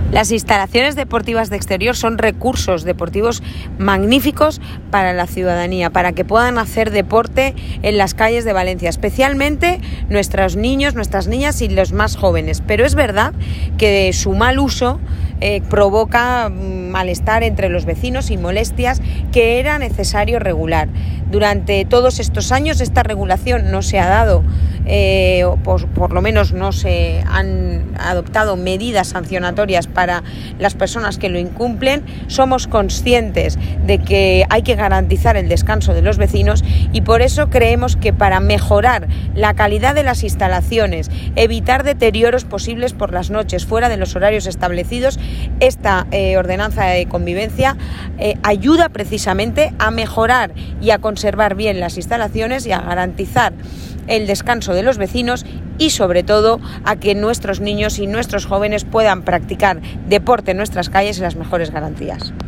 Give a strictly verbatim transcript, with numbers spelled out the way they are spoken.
Las instalaciones deportivas de exterior son recursos deportivos magníficos para la ciudadanía, para que puedan hacer deporte en las calles de Valencia, especialmente nuestros niños, nuestras niñas y los más jóvenes. Pero es verdad que su mal uso eh, provoca malestar entre los vecinos y molestias que era necesario regular. Durante todos estos años esta regulación no se ha dado, eh, o por, por lo menos no se han adoptado medidas sancionatorias para las personas que lo incumplen. Somos conscientes de que hay que garantizar el descanso de los vecinos y por eso creemos que para mejorar la calidad de las instalaciones, evitar deterioros posibles por las noches fuera de los horarios establecidos, esta eh, ordenanza de convivencia eh, ayuda precisamente a mejorar y a conservar bien las instalaciones y a garantizar el descanso de los vecinos y sobre todo a que nuestros niños y nuestros jóvenes puedan practicar deporte en nuestras calles en las mejores garantías.